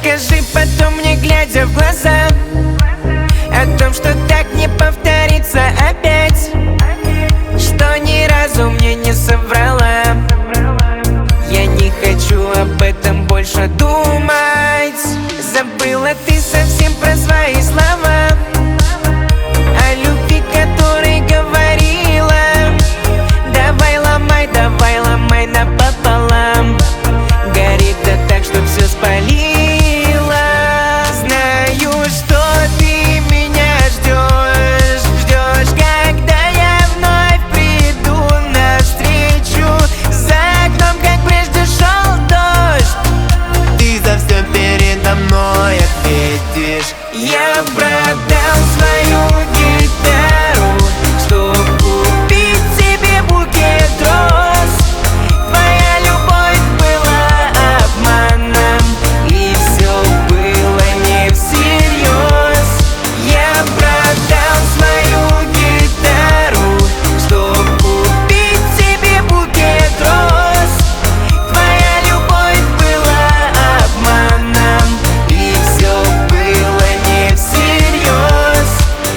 Скажи потом мне, глядя в глаза, о том, что так не повторится опять, что ни разу мне не соврала. Я не хочу об этом больше думать. Забыла ты совсем про свои слова, о любви, которой говорила. Давай ломай напополам. Горит да так, что все спалила. Знаю, что ты меня ждешь, когда я вновь приду навстречу. За окном, как прежде, шел дождь. Ты за все передо мной ответишь. Я продал свою гитару, чтоб купить себе букет роз. Твоя любовь была обманом, и все было не всерьез. Я продал свою гитару, чтоб купить себе букет роз. Твоя любовь была обманом, и все было не всерьез.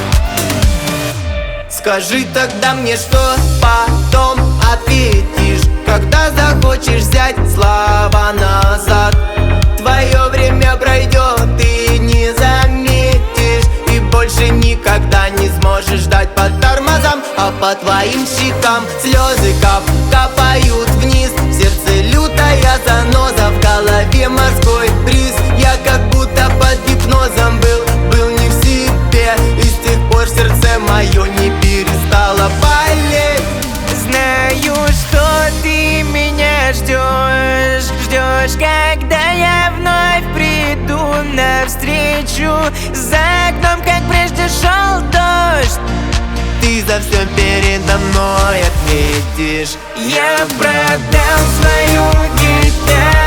Скажи тогда мне, что потом ответишь, когда захочешь взять слова назад. Твое время пройдет, ты не заметишь, и больше никогда не сможешь ждать под тормозом. А по твоим щекам слезы капают вниз. В сердце лютая заноза, в голове морской бриз. Я как будто под гипнозом был не в себе, и с тех пор сердце мое не перестало болеть. Знаю, что ты меня ждешь, когда я вновь приду навстречу. За окном, как прежде, шел дождь. Ты за все передо мной ответишь. Я продал свою гитару,